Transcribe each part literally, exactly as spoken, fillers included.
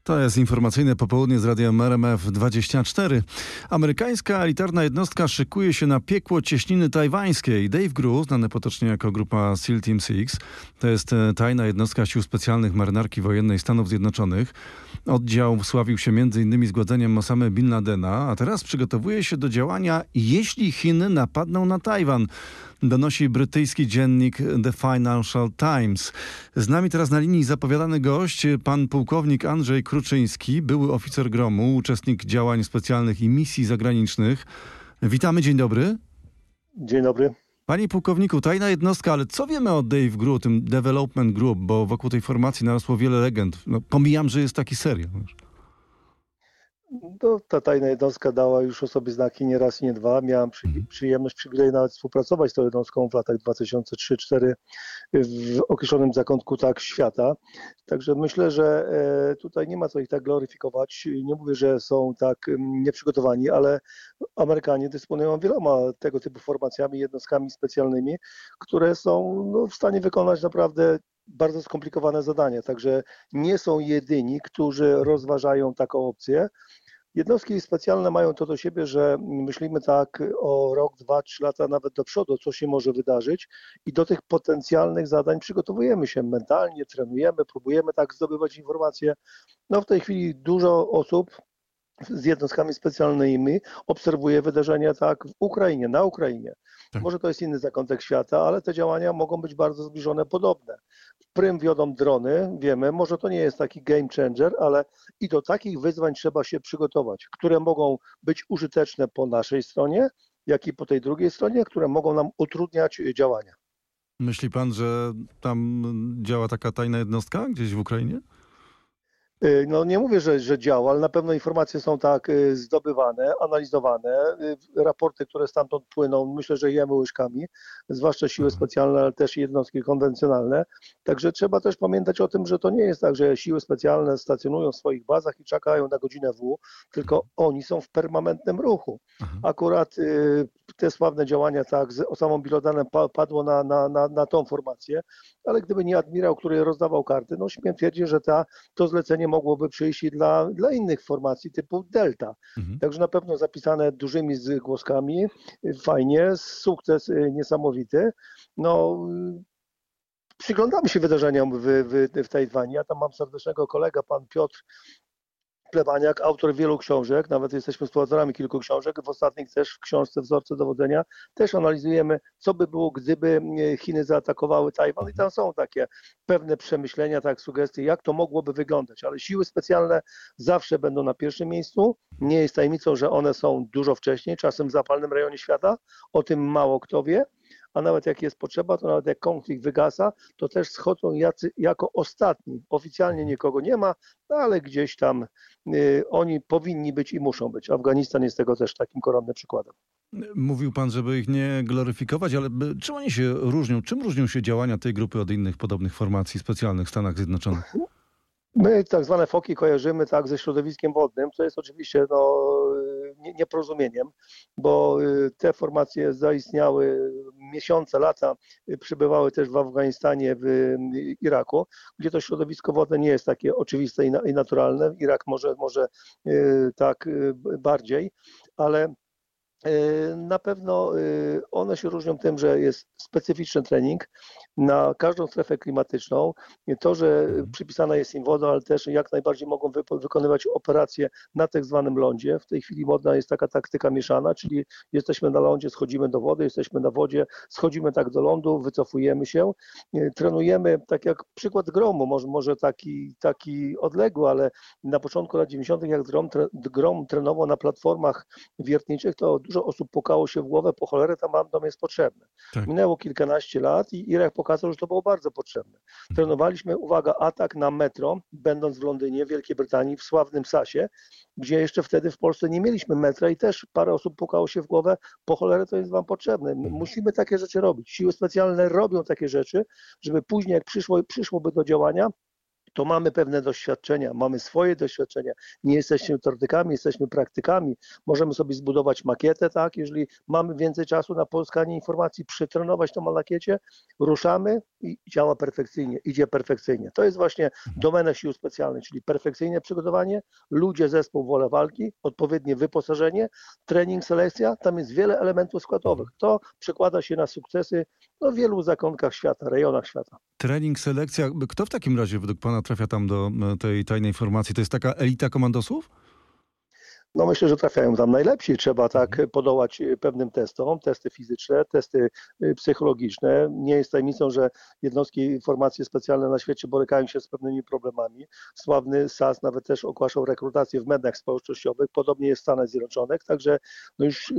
To jest informacyjne popołudnie z radiem R M F dwadzieścia cztery. Amerykańska elitarna jednostka szykuje się na piekło cieśniny tajwańskiej. Dave Gru, znany potocznie jako grupa SEAL Team six, to jest tajna jednostka sił specjalnych marynarki wojennej Stanów Zjednoczonych. Oddział sławił się między innymi zgładzeniem Osamy Bin Ladena, a teraz przygotowuje się do działania, jeśli Chiny napadną na Tajwan. Donosi brytyjski dziennik The Financial Times. Z nami teraz na linii zapowiadany gość, pan pułkownik Andrzej Kruczyński, były oficer gromu, uczestnik działań specjalnych i misji zagranicznych. Witamy, dzień dobry. Dzień dobry. Panie pułkowniku, tajna jednostka, ale co wiemy o Dave Gru, tym Development Group, bo wokół tej formacji narosło wiele legend. No, pomijam, że jest taki serial. No, ta tajna jednostka dała już o sobie znaki nie raz i nie dwa. Miałem przy, przyjemność, przywilej nawet współpracować z tą jednostką w latach dwa tysiące trzy dwa tysiące cztery w określonym zakątku tak świata. Także myślę, że tutaj nie ma co ich tak gloryfikować. Nie mówię, że są tak nieprzygotowani, ale Amerykanie dysponują wieloma tego typu formacjami, jednostkami specjalnymi, które są no, w stanie wykonać naprawdę bardzo skomplikowane zadanie. Także nie są jedyni, którzy rozważają taką opcję. Jednostki specjalne mają to do siebie, że myślimy tak o rok, dwa, trzy lata nawet do przodu, co się może wydarzyć i do tych potencjalnych zadań przygotowujemy się mentalnie, trenujemy, próbujemy tak zdobywać informacje. No w tej chwili dużo osób z jednostkami specjalnymi obserwuje wydarzenia tak w Ukrainie, na Ukrainie. Tak. Może to jest inny zakątek świata, ale te działania mogą być bardzo zbliżone, podobne. W prym wiodą drony, wiemy, może to nie jest taki game changer, ale i do takich wyzwań trzeba się przygotować, które mogą być użyteczne po naszej stronie, jak i po tej drugiej stronie, które mogą nam utrudniać działania. Myśli pan, że tam działa taka tajna jednostka gdzieś w Ukrainie? No nie mówię, że, że działa, ale na pewno informacje są tak zdobywane, analizowane. Raporty, które stamtąd płyną, myślę, że jemy łyżkami, zwłaszcza siły specjalne, ale też jednostki konwencjonalne. Także trzeba też pamiętać o tym, że to nie jest tak, że siły specjalne stacjonują w swoich bazach i czekają na godzinę W, tylko oni są w permanentnym ruchu. Akurat te sławne działania tak z Osamą Bin Ladenem padło na, na, na, na tą formację, ale gdyby nie admirał, który rozdawał karty, no śmiem twierdzić, że ta, to zlecenie mogłoby przyjść i dla, dla innych formacji typu Delta. Mhm. Także na pewno zapisane dużymi zgłoskami, fajnie, sukces niesamowity. No, przyglądamy się wydarzeniom w, w, w Tajwanie. Ja tam mam serdecznego kolegę, pan Piotr Plewaniak, autor wielu książek, nawet jesteśmy współautorami kilku książek, w ostatnich też w książce Wzorce dowodzenia też analizujemy, co by było, gdyby Chiny zaatakowały Tajwan i tam są takie pewne przemyślenia, tak sugestie, jak to mogłoby wyglądać, ale siły specjalne zawsze będą na pierwszym miejscu, nie jest tajemnicą, że one są dużo wcześniej, czasem w zapalnym rejonie świata, o tym mało kto wie, a nawet jak jest potrzeba, to nawet jak konflikt wygasa, to też schodzą jacy, jako ostatni. Oficjalnie nikogo nie ma, no ale gdzieś tam y, oni powinni być i muszą być. Afganistan jest tego też takim koronnym przykładem. Mówił pan, żeby ich nie gloryfikować, ale czym oni się różnią? Czym różnią się działania tej grupy od innych podobnych formacji specjalnych w Stanach Zjednoczonych? My tak zwane foki kojarzymy tak ze środowiskiem wodnym, co jest oczywiście no, nieporozumieniem, bo te formacje zaistniały miesiące, lata, przybywały też w Afganistanie, w Iraku, gdzie to środowisko wodne nie jest takie oczywiste i naturalne. Irak może, może tak bardziej, ale na pewno one się różnią tym, że jest specyficzny trening na każdą strefę klimatyczną. To, że przypisana jest im woda, ale też jak najbardziej mogą wy- wykonywać operacje na tak zwanym lądzie. W tej chwili modna jest taka taktyka mieszana, czyli jesteśmy na lądzie, schodzimy do wody, jesteśmy na wodzie, schodzimy tak do lądu, wycofujemy się. Trenujemy, tak jak przykład gromu, może, może taki, taki odległy, ale na początku lat dziewięćdziesiątych jak grom, tre- grom trenował na platformach wiertniczych, to dużo osób pukało się w głowę, po cholerę tam dom jest potrzebny. Tak. Minęło kilkanaście lat i Irak pokazał, że to było bardzo potrzebne. Trenowaliśmy, uwaga, atak na metro, będąc w Londynie, w Wielkiej Brytanii, w sławnym Sasie, gdzie jeszcze wtedy w Polsce nie mieliśmy metra i też parę osób pukało się w głowę, po cholerę to jest wam potrzebne. My musimy takie rzeczy robić. Siły specjalne robią takie rzeczy, żeby później, jak przyszło, przyszłoby do działania, to mamy pewne doświadczenia, mamy swoje doświadczenia, nie jesteśmy teoretykami, jesteśmy praktykami, możemy sobie zbudować makietę, tak, jeżeli mamy więcej czasu na pozyskanie informacji, przetrenować to na makiecie, ruszamy i działa perfekcyjnie, idzie perfekcyjnie. To jest właśnie domena sił specjalnych, czyli perfekcyjne przygotowanie, ludzie, zespół, wola walki, odpowiednie wyposażenie, trening, selekcja, tam jest wiele elementów składowych. To przekłada się na sukcesy no, w wielu zakątkach świata, rejonach świata. Trening, selekcja. Kto w takim razie według pana trafia tam do tej tajnej formacji? To jest taka elita komandosów? No myślę, że trafiają tam najlepsi. Trzeba tak podołać pewnym testom, testy fizyczne, testy psychologiczne. Nie jest tajemnicą, że jednostki formacje specjalne na świecie borykają się z pewnymi problemami. Sławny S A S nawet też ogłaszał rekrutację w mediach społecznościowych, podobnie jest w Stanach Zjednoczonych, także no już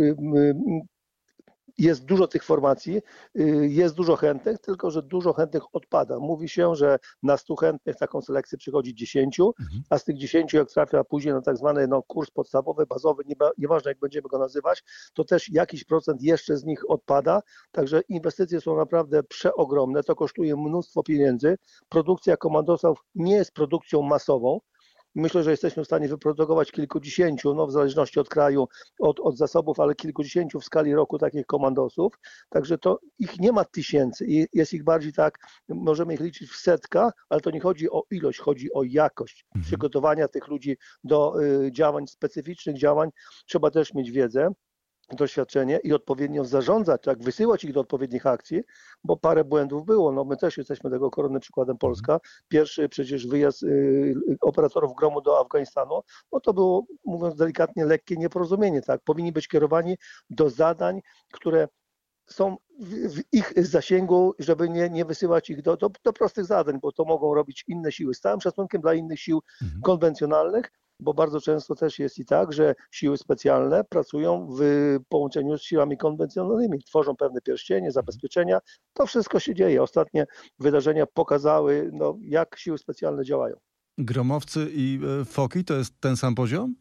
jest dużo tych formacji, jest dużo chętnych, tylko że dużo chętnych odpada. Mówi się, że na stu chętnych taką selekcję przychodzi dziesięciu, a z tych dziesięciu jak trafia później na tak zwany no, kurs podstawowy, bazowy, nie, nieważne jak będziemy go nazywać, to też jakiś procent jeszcze z nich odpada, także inwestycje są naprawdę przeogromne, to kosztuje mnóstwo pieniędzy. Produkcja komandosów nie jest produkcją masową. Myślę, że jesteśmy w stanie wyprodukować kilkudziesięciu, no w zależności od kraju, od, od zasobów, ale kilkudziesięciu w skali roku takich komandosów. Także to ich nie ma tysięcy, jest ich bardziej tak, możemy ich liczyć w setkach, ale to nie chodzi o ilość, chodzi o jakość mhm. przygotowania tych ludzi do y, działań, specyficznych działań. Trzeba też mieć wiedzę, doświadczenie i odpowiednio zarządzać, tak, wysyłać ich do odpowiednich akcji, bo parę błędów było. No my też jesteśmy tego koronnym przykładem Polska. Pierwszy przecież wyjazd y, operatorów gromu do Afganistanu, no to było, mówiąc delikatnie, lekkie nieporozumienie, tak. Powinni być kierowani do zadań, które są w, w ich zasięgu, żeby nie, nie wysyłać ich do, do, do prostych zadań, bo to mogą robić inne siły. Z całym szacunkiem dla innych sił mhm. konwencjonalnych, bo bardzo często też jest i tak, że siły specjalne pracują w połączeniu z siłami konwencjonalnymi, tworzą pewne pierścienie, zabezpieczenia. To wszystko się dzieje. Ostatnie wydarzenia pokazały, no, jak siły specjalne działają. Gromowcy i foki to jest ten sam poziom?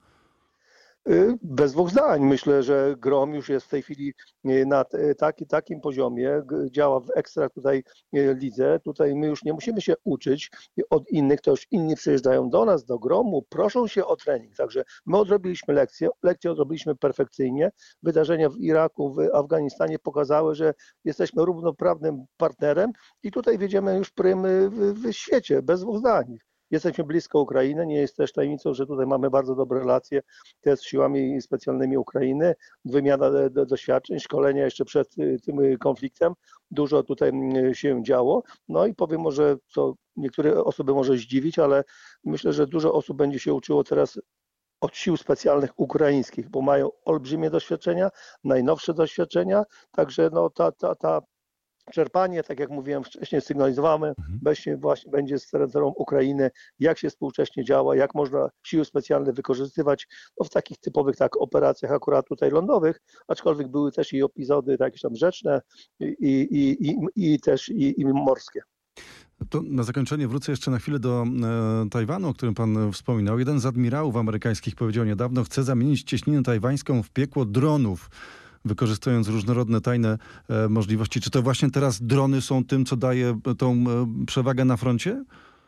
Bez dwóch zdań. Myślę, że Grom już jest w tej chwili na taki, takim poziomie, działa w ekstra tutaj lidze. Tutaj my już nie musimy się uczyć od innych, to już inni przyjeżdżają do nas, do Gromu, proszą się o trening. Także my odrobiliśmy lekcję, lekcję odrobiliśmy perfekcyjnie. Wydarzenia w Iraku, w Afganistanie pokazały, że jesteśmy równoprawnym partnerem i tutaj wiedziemy już prym w, w świecie, bez dwóch zdań. Jesteśmy blisko Ukrainy, nie jest też tajemnicą, że tutaj mamy bardzo dobre relacje też z siłami specjalnymi Ukrainy, wymiana doświadczeń, szkolenia jeszcze przed tym konfliktem, dużo tutaj się działo. No i powiem może, co niektóre osoby może zdziwić, ale myślę, że dużo osób będzie się uczyło teraz od sił specjalnych ukraińskich, bo mają olbrzymie doświadczenia, najnowsze doświadczenia, także no ta, ta, ta czerpanie, tak jak mówiłem wcześniej, sygnalizowałem, mhm. właśnie, właśnie będzie z terytorium Ukrainy, jak się współcześnie działa, jak można siły specjalne wykorzystywać no, w takich typowych tak operacjach akurat tutaj lądowych, aczkolwiek były też i epizody jakieś tam rzeczne i, i, i, i też i, i morskie. To na zakończenie wrócę jeszcze na chwilę do e, Tajwanu, o którym pan wspominał. Jeden z admirałów amerykańskich powiedział niedawno, chce zamienić cieśninę tajwańską w piekło dronów, wykorzystując różnorodne tajne e, możliwości. Czy to właśnie teraz drony są tym, co daje tą e, przewagę na froncie?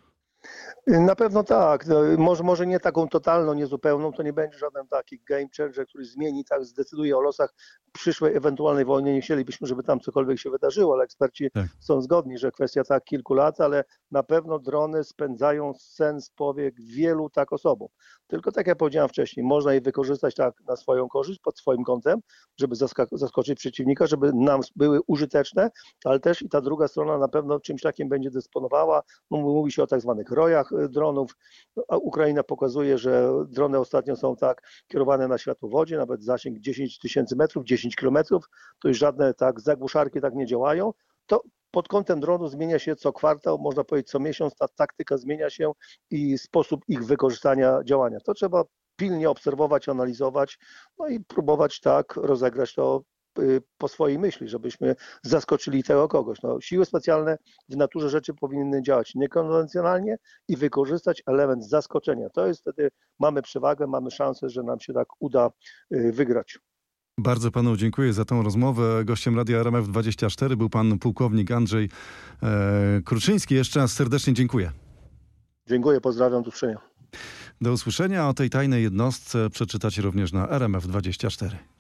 Na pewno tak. Może, może nie taką totalną, niezupełną, to nie będzie żaden taki game changer, który zmieni, tak zdecyduje o losach przyszłej ewentualnej wojny. Nie chcielibyśmy, żeby tam cokolwiek się wydarzyło, ale eksperci tak. są zgodni, że kwestia tak kilku lat, ale na pewno drony spędzają sens powiek wielu tak osobom. Tylko tak jak powiedziałem wcześniej, można je wykorzystać tak na swoją korzyść, pod swoim kątem, żeby zaskoczyć przeciwnika, żeby nam były użyteczne, ale też i ta druga strona na pewno czymś takim będzie dysponowała. No, mówi się o tak zwanych rojach dronów. A Ukraina pokazuje, że drony ostatnio są tak kierowane na światłowodzie, nawet zasięg dziesięć tysięcy metrów, dziesięć kilometrów, to już żadne tak zagłuszarki tak nie działają. To pod kątem dronu zmienia się co kwartał, można powiedzieć co miesiąc, ta taktyka zmienia się i sposób ich wykorzystania działania. To trzeba pilnie obserwować, analizować, no i próbować tak rozegrać to po swojej myśli, żebyśmy zaskoczyli tego kogoś. No, siły specjalne w naturze rzeczy powinny działać niekonwencjonalnie i wykorzystać element zaskoczenia. To jest wtedy, mamy przewagę, mamy szansę, że nam się tak uda wygrać. Bardzo panu dziękuję za tą rozmowę. Gościem Radia R M F dwadzieścia cztery był pan pułkownik Andrzej e, Kruczyński. Jeszcze raz serdecznie dziękuję. Dziękuję, pozdrawiam, do usłyszenia. Do usłyszenia. O tej tajnej jednostce przeczytacie również na R M F dwadzieścia cztery.